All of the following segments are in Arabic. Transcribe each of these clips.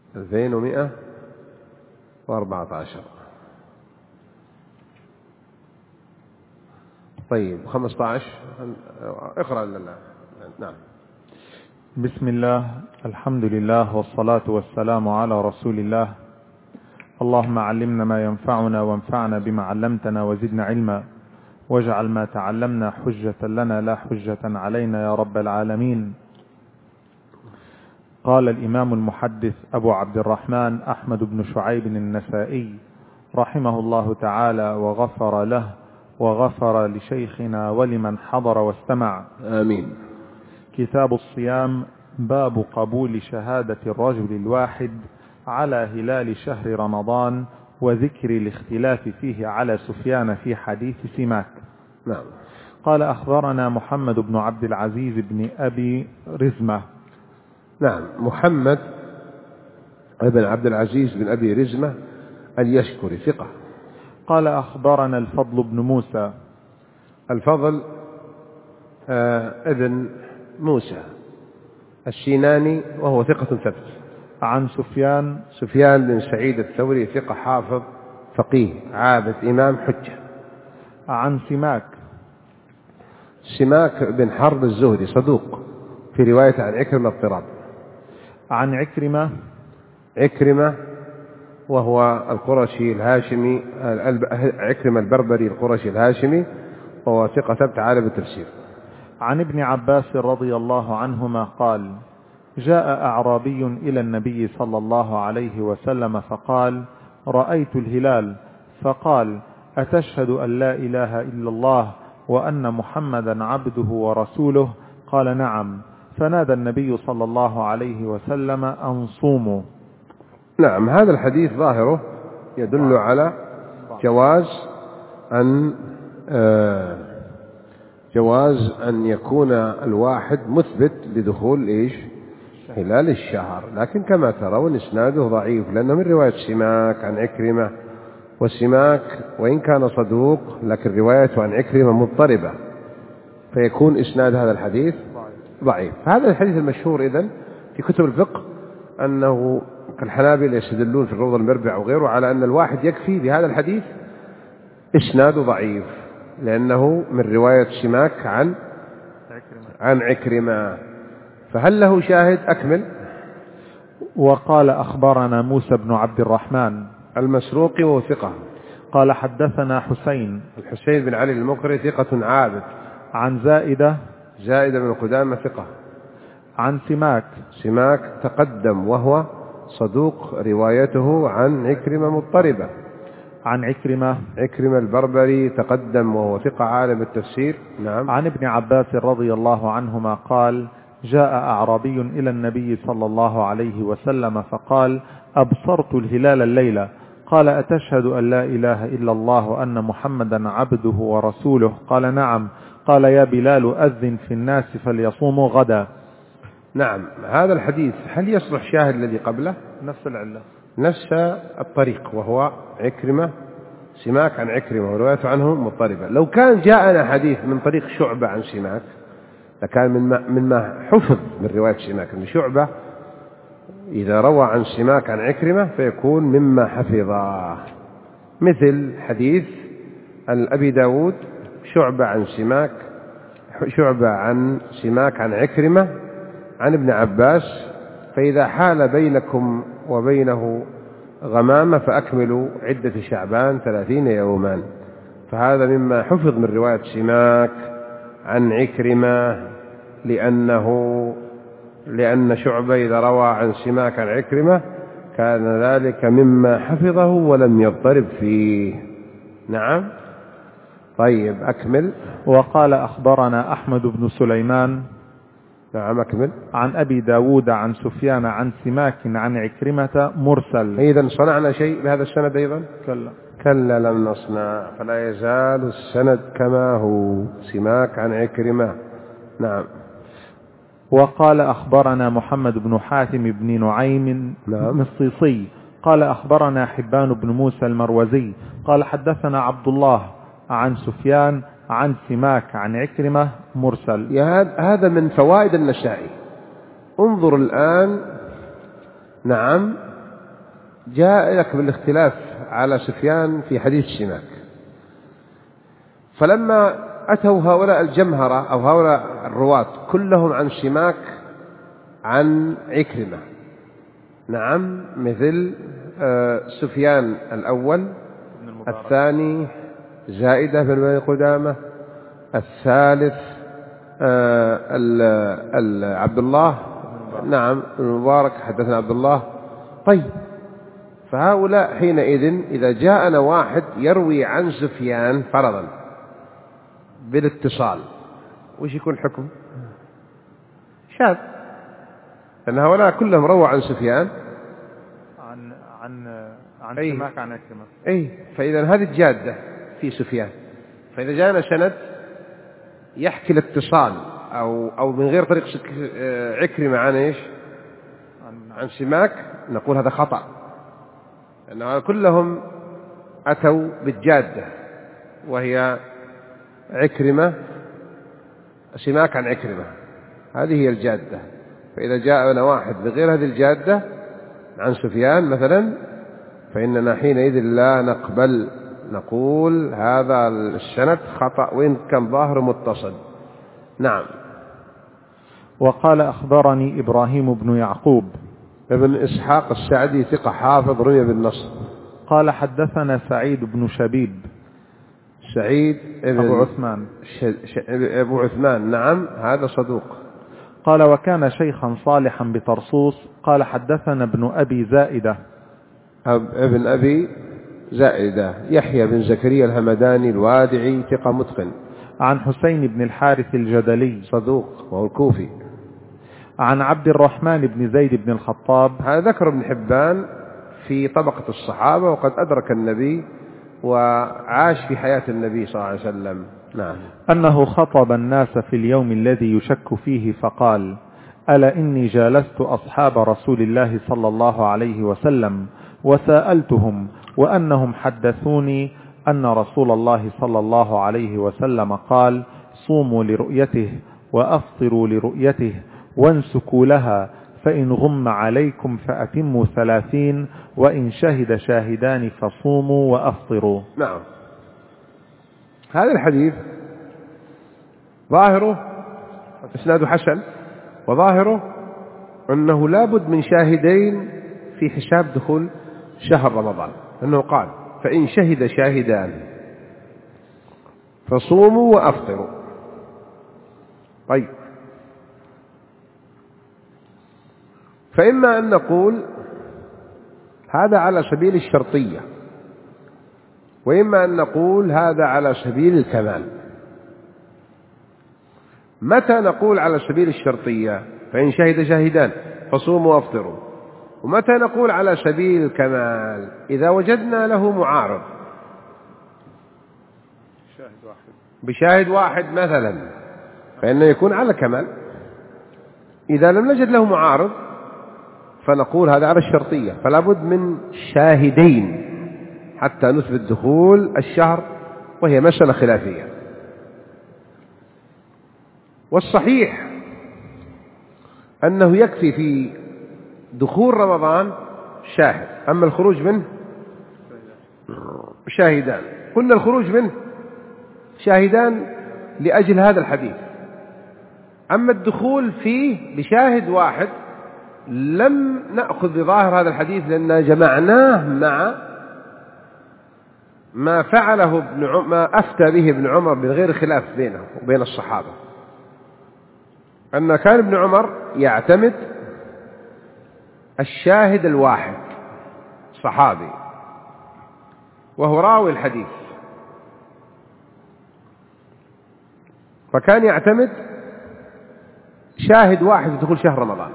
2114. طيب 15 اقرأ لله. نعم. بسم الله، الحمد لله، والصلاة والسلام على رسول الله. اللهم علمنا ما ينفعنا وانفعنا بما علمتنا وزدنا علما، واجعل ما تعلمنا حجة لنا لا حجة علينا يا رب العالمين. قال الإمام المحدث أبو عبد الرحمن أحمد بن شعيب النسائي رحمه الله تعالى وغفر له وغفر لشيخنا ولمن حضر واستمع، آمين. كتاب الصيام، باب قبول شهادة الرجل الواحد على هلال شهر رمضان، وذكر الاختلاف فيه على سفيان في حديث سماك. نعم. قال أخبرنا محمد بن عبد العزيز بن أبي رزمة. نعم، محمد بن عبد العزيز بن أبي رزمة اليشكري ثقة. قال أخبرنا الفضل بن موسى. الفضل ابن موسى السيناني وهو ثقة ثبت. عن سفيان بن سعيد الثوري ثقة حافظ فقيه عابد إمام حجة. عن سماك بن حرب الزهري صدوق في رواية عن عكرمة اضطراب. عن عكرمة وهو القرشي الهاشمي، عكرمة البربري القرشي الهاشمي، وهو ثقة ثبت عالم التفسير. عن ابن عباس رضي الله عنهما قال: جاء أعرابي إلى النبي صلى الله عليه وسلم فقال: رأيت الهلال، فقال: أتشهد أن لا إله إلا الله وأن محمدا عبده ورسوله؟ قال: نعم. فنادى النبي صلى الله عليه وسلم أن صوموا. نعم، هذا الحديث ظاهره يدل على جواز أن يكون الواحد مثبت لدخول هلال الشهر، لكن كما ترون إسناده ضعيف، لأنه من رواية سماك عن عكرمة، والسماك وإن كان صدوق لكن روايته عن عكرمة مضطربة، فيكون إسناد هذا الحديث ضعيف. هذا الحديث المشهور إذن في كتب الفقه أنه كالحنابلة يستدلون في الروض المربع وغيره على أن الواحد يكفي بهذا الحديث إسناده ضعيف، لأنه من رواية سماك عن عكرمة. فهل له شاهد؟ أكمل. وقال أخبرنا موسى بن عبد الرحمن المسروقي وهو ثقة. قال حدثنا الحسين بن علي المقري ثقة عابد. عن زائدة بن قدامة ثقة. عن سماك تقدم وهو صدوق، روايته عن عكرمة مضطربة. عن عكرمة البربري تقدم وهو ثقة عالم التفسير. نعم. عن ابن عباس رضي الله عنهما قال: جاء أعرابي إلى النبي صلى الله عليه وسلم فقال: أبصرت الهلال الليلة. قال: أتشهد أن لا إله إلا الله وأن محمدا عبده ورسوله؟ قال: نعم. قال: يا بلال أذن في الناس فليصوموا غدا. نعم، هذا الحديث هل يصلح شاهد الذي قبله؟ نفس العلة، نفس الطريق، وهو عكرمة سماك عن عكرمة وروايته عنه مضطربة. لو كان جاءنا حديث من طريق شعبة عن سماك لكان مما حفظ من رواية سماك، أن شعبة إذا روى عن سماك عن عكرمة فيكون مما حفظه، مثل حديث أبي داود شعبة عن سماك عن عكرمة عن ابن عباس: فإذا حال بينكم وبينه غمامة فأكملوا عدة شعبان 30 يوما. فهذا مما حفظ من رواية سماك عن عكرمة، لأن شعبة إذا روى عن سماك عن عكرمة كان ذلك مما حفظه ولم يضطرب فيه. نعم. طيب أكمل. وقال أخبرنا أحمد بن سليمان. نعم أكمل. عن أبي داود عن سفيان عن سماك عن عكرمة مرسل. إذن صنعنا شيء بهذا السند أيضا؟ كلا لم نصنع، فلا يزال السند كما هو، سماك عن عكرمة. نعم. وقال أخبرنا محمد بن حاتم بن نعيم مصيصي قال أخبرنا حبان بن موسى المروزي قال حدثنا عبد الله عن سفيان عن سماك عن عكرمة مرسل. هذا من فوائد النسائي. انظر الآن. نعم، جاء لك بالاختلاف على سفيان في حديث السماك، فلما أتوا هؤلاء الجمهرة أو هؤلاء الرواة كلهم عن سماك عن عكرمة، نعم، مثل سفيان الأول، الثاني زائدة بن أبي قدامة، الثالث عبد الله، نعم، المبارك حدثنا عبد الله. طيب، فهؤلاء حينئذ إذا جاءنا واحد يروي عن سفيان فرضا بالاتصال، وش يكون الحكم؟ شاذ، لأن هؤلاء كلهم رووا عن سفيان عن سماك عن عكرمة. أي، فإذا هذه الجادة في سفيان. فإذا جاءنا سند يحكي الاتصال أو من غير طريق عكرمة عن إيش؟ عن سماك، نقول هذا خطأ، لأن كلهم أتوا بالجادة وهي عكرمة، سماك عن عكرمة، هذه هي الجادة. فإذا جاءنا واحد بغير هذه الجادة عن سفيان مثلا، فإننا حينئذ لا نقبل، نقول هذا السند خطأ وإن كان ظاهر متصل. نعم. وقال أخبرني إبراهيم بن يعقوب ابن إسحاق السعدي ثقة حافظ رمي بالنصر. قال حدثنا سعيد بن شبيب. سعيد أبو عثمان أبو عثمان، نعم، هذا صدوق. قال وكان شيخا صالحا بطرسوس. قال حدثنا ابن أبي زائدة ابن أبي زائدة يحيى بن زكريا الهمداني الوادعي ثقة متقن. عن حسين بن الحارث الجدلي صدوق وهو الكوفي. عن عبد الرحمن بن زيد بن الخطاب. هذا ذكر ابن حبان في طبقة الصحابة، وقد أدرك النبي وعاش في حياة النبي صلى الله عليه وسلم. نعم. أنه خطب الناس في اليوم الذي يشك فيه فقال: ألا إني جالست أصحاب رسول الله صلى الله عليه وسلم وسألتهم، وأنهم حدثوني أن رسول الله صلى الله عليه وسلم قال: صوموا لرؤيته وأفطروا لرؤيته وانسكوا لها، فإن غم عليكم فأتموا 30، وإن شهد شاهدان فصوموا وأفطروا. نعم. هذا الحديث ظاهره إسناده حسن، وظاهره أنه لابد من شاهدين في حساب دخول شهر رمضان، أنه قال: فإن شهد شاهدان فصوموا وأفطروا. طيب، فإما أن نقول هذا على سبيل الشرطية، وإما أن نقول هذا على سبيل الكمال. متى نقول على سبيل الشرطية فإن شهد شاهدان فصوموا وافطروا؟ ومتى نقول على سبيل الكمال؟ إذا وجدنا له معارض بشاهد واحد مثلا، فإنه يكون على كمال. إذا لم نجد له معارض فنقول هذا على الشرطية، فلا بد من شاهدين حتى نثبت دخول الشهر، وهي مسألة خلافية. والصحيح أنه يكفي في دخول رمضان شاهد، أما الخروج منه شاهدان. قلنا الخروج منه شاهدان لأجل هذا الحديث، أما الدخول فيه بشاهد واحد لم نأخذ بظاهر هذا الحديث، لأننا جمعناه مع ما فعله ما أفتى به ابن عمر من غير خلاف بينه وبين الصحابة، أن كان ابن عمر يعتمد الشاهد الواحد صحابي وهو راوي الحديث، فكان يعتمد شاهد واحد في دخول شهر رمضان.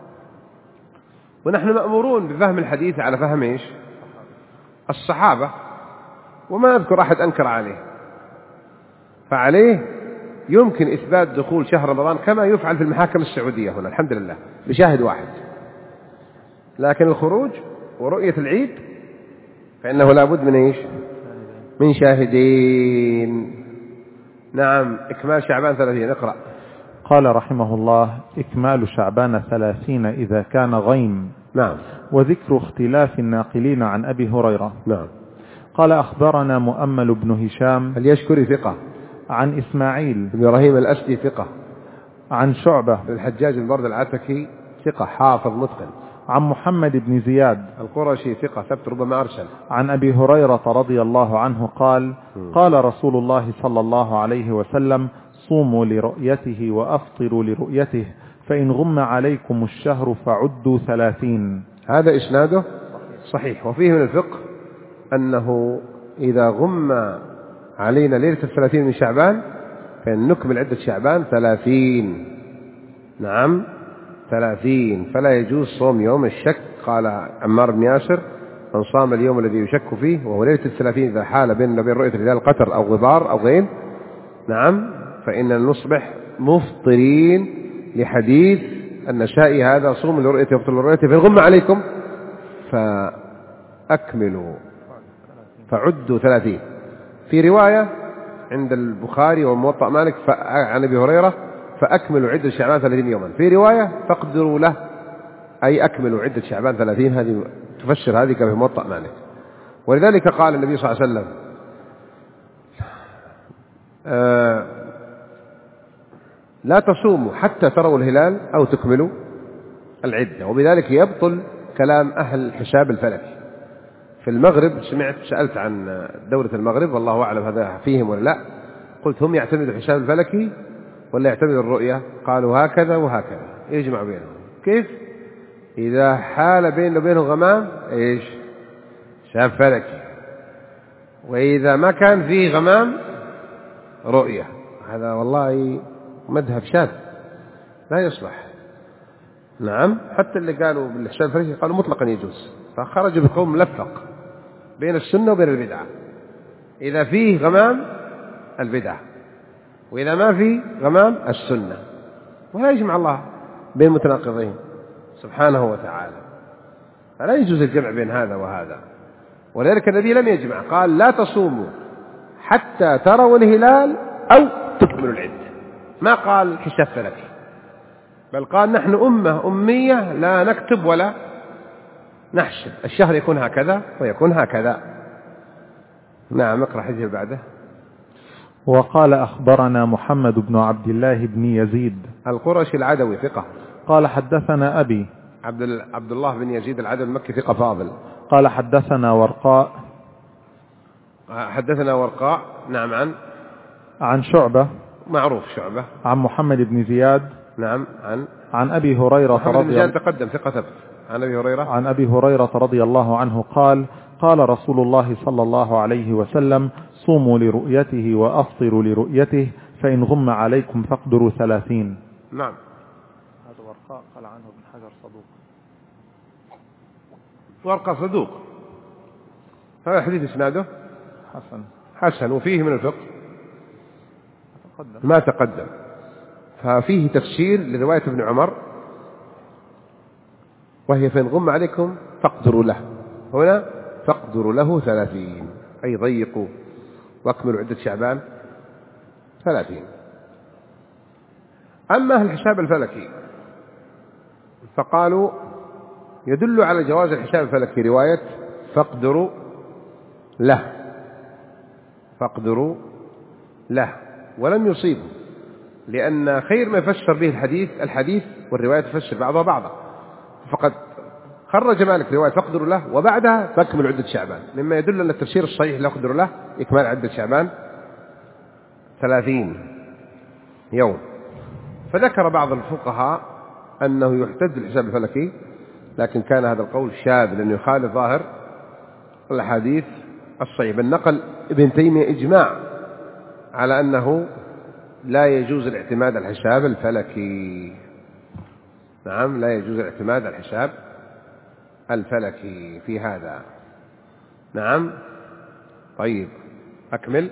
ونحن مأمورون بفهم الحديث على فهم إيش؟ الصحابة، وما أذكر أحد أنكر عليه، فعليه يمكن إثبات دخول شهر رمضان كما يفعل في المحاكم السعودية هنا الحمد لله بشاهد واحد. لكن الخروج ورؤية العيد فإنه لابد من إيش؟ من شاهدين. نعم. إكمال شعبان 30. اقرأ. قال رحمه الله: إكمال شعبان 30 إذا كان غيم. نعم. وذكر اختلاف الناقلين عن أبي هريرة. نعم. قال أخبرنا مؤمل بن هشام اليشكري ثقة. عن إسماعيل بن إبراهيم الأسدي ثقة. عن شعبة بن الحجاج بن برد العتكي ثقة حافظ متقن. عن محمد بن زياد القرشي ثقة ثبت ربما أرسل. عن أبي هريرة رضي الله عنه قال قال رسول الله صلى الله عليه وسلم صوموا لرؤيته وأفطروا لرؤيته فإن غم عليكم الشهر فعدوا 30. هذا إسناده صحيح. وفيه من الفقه أنه إذا غم علينا ليلة 30 من شعبان فإن نكمل عدة شعبان 30. نعم 30. فلا يجوز صوم يوم الشك. قال عمار بن ياسر من صام اليوم الذي يشك فيه وهو ليلة 30 إذا حال بيننا وبين رؤية الهلال قطر أو غبار أو غيم نعم فإننا نصبح مفطرين لحديث النسائي هذا صوم لرؤيته وافطر لرؤيته فإن غم عليكم فأكملوا فعدوا 30. في رواية عند البخاري وموطأ مالك عن أبي هريرة فأكملوا عدة شعبان 30 يوما. في رواية فاقدروا له أي أكملوا عدة شعبان 30. هذه تفسر هذه كما في موطأ مالك. ولذلك قال النبي صلى الله عليه وسلم لا تصوموا حتى تروا الهلال أو تكملوا العدة. وبذلك يبطل كلام أهل الحساب الفلكي. في المغرب سألت عن دولة المغرب والله أعلم هذا فيهم ولا لا. قلت هم يعتمدوا الحساب الفلكي ولا يعتمدوا الرؤية؟ قالوا هكذا وهكذا يجمع بينهم. كيف؟ إذا حال بينه وبينه غمام إيش حساب فلكي وإذا ما كان فيه غمام رؤية. هذا والله مذهب شاذ لا يصلح. نعم حتى اللي قالوا بالحساب الفلكي قالوا مطلقا يجوز. فخرجوا بقوم ملفق بين السنة وبين البدعة. إذا فيه غمام البدعة وإذا ما فيه غمام السنة. ولا يجمع الله بين متناقضين سبحانه وتعالى. فلا يجوز الجمع بين هذا وهذا. ولذلك النبي لم يجمع قال لا تصوموا حتى تروا الهلال أو تكملوا العدة. ما قال حساب فلكي بل قال نحن أمة أمية لا نكتب ولا نحسب. الشهر يكون هكذا ويكون هكذا. نعم اقرأ حديث بعده. وقال أخبرنا محمد بن عبد الله بن يزيد القرشي العدوي ثقة. قال حدثنا أبي عبد الله بن يزيد العدوي المكي ثقة فاضل. قال حدثنا ورقاء نعم عن شعبة معروف شعبة. عن محمد بن زياد نعم عن أبي هريرة رضي الله تقدم ثقة ثبت. عن أبي هريرة رضي الله عنه قال قال رسول الله صلى الله عليه وسلم صوموا لرؤيته وأفطروا لرؤيته فإن غم عليكم فاقدروا 30. نعم. هذا ورقاء قال عنه ابن حجر صدوق. ورقة صدوق. هذا حديث اسناده حسن وفيه من الفقه ما تقدم. ففيه تفسير لرواية ابن عمر وهي فإن غم عليكم فاقدروا له. هنا فاقدروا له 30 أي ضيقوا واكملوا عدة شعبان 30. أما أهل الحساب الفلكي فقالوا يدل على جواز الحساب الفلكي رواية فاقدروا له ولم يصيبوا لأن خير ما يفسر به الحديث والرواية تفسر بعضها بعضا. فقد خرج مالك رواية فاقدروا له وبعدها فاكمل عدة شعبان مما يدل أن التفسير الصحيح لأقدروا له إكمال عدة شعبان 30 يوم. فذكر بعض الفقهاء أنه يحتج الحساب الفلكي لكن كان هذا القول شاذ لأنه يخالف ظاهر الحديث الصحيح. بل نقل ابن تيمية إجماع على أنه لا يجوز الاعتماد على الحساب الفلكي. نعم لا يجوز الاعتماد على الحساب الفلكي في هذا. نعم طيب أكمل.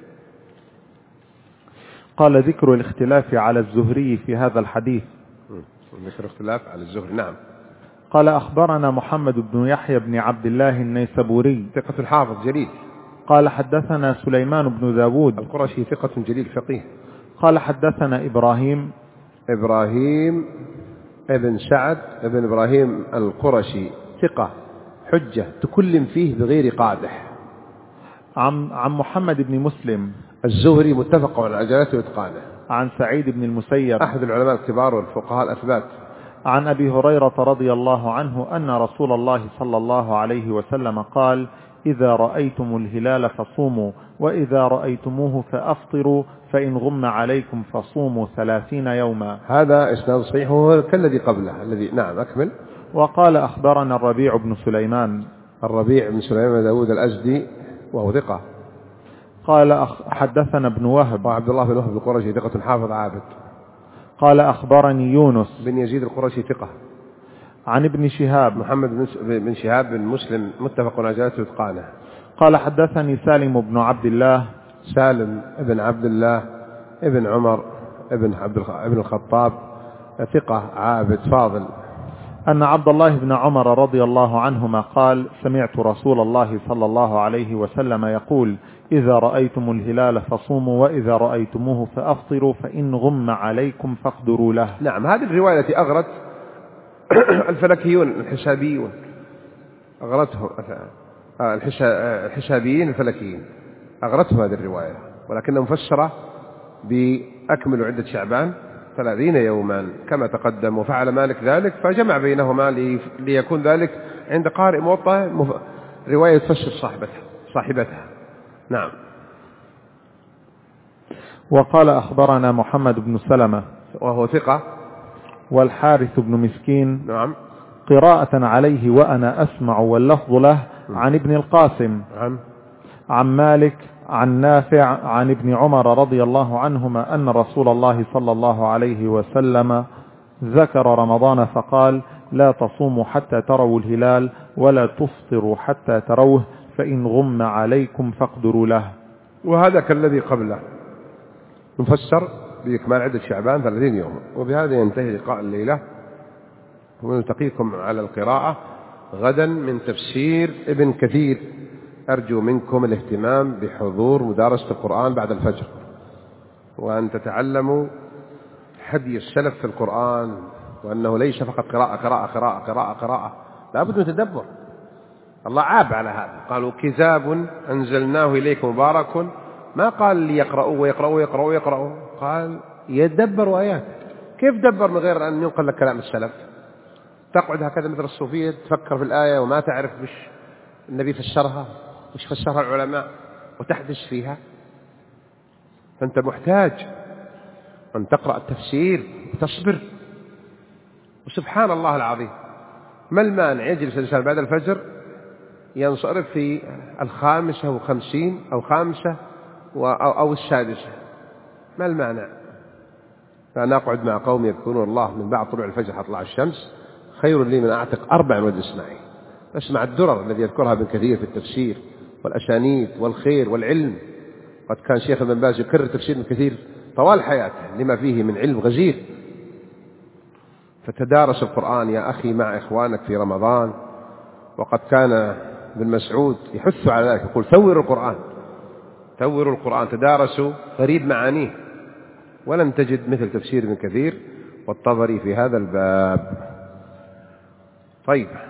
قال ذكر الاختلاف على الزهري في هذا الحديث. ذكر اختلاف على الزهري. نعم. قال أخبرنا محمد بن يحيى بن عبد الله النيسابوري ثقة الحافظ جليل. قال حدثنا سليمان بن داود القرشي ثقة جليل فقيه. قال حدثنا إبراهيم ابن سعد ابن إبراهيم القرشي ثقة حجة تكلم فيه بغير قادح. عن محمد بن مسلم الزهري متفق على عجلته وإتقانه. عن سعيد بن المسيب أحد العلماء الكبار والفقهاء الأثبات. عن أبي هريرة رضي الله عنه أن رسول الله صلى الله عليه وسلم قال: إذا رأيتم الهلال فصوموا، وإذا رأيتموه فأفطروا، فإن غم عليكم فصوموا 30 يوما. هذا إسناد صحيح هو كالذي قبله الذي نعم أكمل. وقال: أخبرنا الربيع بن سليمان. الربيع بن سليمان داود الأزدي وهو ثقة. قال: حدثنا ابن وهب. وعبد الله بن وهب القرشي ثقة حافظ عابد. قال: أخبرني يونس بن يزيد القرشي ثقة. عن ابن شهاب محمد بن شهاب بن مسلم متفق على عجلته وإتقانه. قال: حدثني سالم بن عبد الله. سالم ابن عبد الله ابن عمر ابن الخطاب ثقة عابد فاضل. أن عبد الله بن عمر رضي الله عنهما قال: سمعت رسول الله صلى الله عليه وسلم يقول: إذا رأيتم الهلال فصوموا، وإذا رأيتموه فأفطروا، فإن غم عليكم فاقدروا له. نعم، هذه الرواية التي أغرت الفلكيون الحسابيون، أغرتهم الحسابيين الفلكيين، أغرتهم هذه الرواية، ولكنها مفسرة بأكمل عدة شعبان 30 يوما كما تقدم. وفعل مالك ذلك فجمع بينهما ليكون ذلك عند قارئ موطأ رواية تفسر صاحبتها. نعم. وقال: أخبرنا محمد بن سلمة وهو ثقة. والحارث بن مسكين. نعم. قراءة عليه وأنا أسمع واللفظ له. عن ابن القاسم. عن مالك عن نافع عن ابن عمر رضي الله عنهما أن رسول الله صلى الله عليه وسلم ذكر رمضان فقال: لا تصوموا حتى تروا الهلال، ولا تفطروا حتى تروه، فإن غم عليكم فاقدروا له. وهذا كالذي قبله مفسر بإكمال عدة شعبان 30 يوم. وبهذا ينتهي لقاء الليلة، ونلتقيكم على القراءة غدا من تفسير ابن كثير. أرجو منكم الاهتمام بحضور مدارسة القرآن بعد الفجر، وأن تتعلموا هدي السلف في القرآن، وأنه ليس فقط قراءة قراءة قراءة قراءة قراءة، لا بد من تدبر. الله عاب على هذا، قالوا كتاب أنزلناه إليكم مبارك، ما قال لي يقرأوا ويقرأوا ويقرأوا ويقرأوا، قال يدبروا آيات. كيف دبر من غير أن ينقل لك كلام السلف؟ تقعد هكذا مثل الصوفية تفكر في الآية وما تعرف وش النبي فسرها وش فسرها العلماء وتحدث فيها. فأنت محتاج أن تقرأ التفسير وتصبر. وسبحان الله العظيم، ما المانع يجلس الإنسان بعد الفجر ينصرف في 55 أو 5 أو 6، ما المانع؟ فأنا أقعد مع قوم يذكرون الله من بعد طلوع الفجر حتى تطلع الشمس، خير لي من أعتق 4 واجلس معي أسمع الدرر الذي يذكرها ابن كثير في التفسير والأسانيد والخير والعلم. قد كان شيخ ابن باز يكرر تفسير ابن كثير طوال حياته لما فيه من علم غزير. فتدارس القرآن يا أخي مع إخوانك في رمضان. وقد كان ابن مسعود يحث على ذلك، يقول ثوروا القرآن تدارسوا غريب معانيه. ولم تجد مثل تفسير ابن كثير والطبري في هذا الباب. طيب.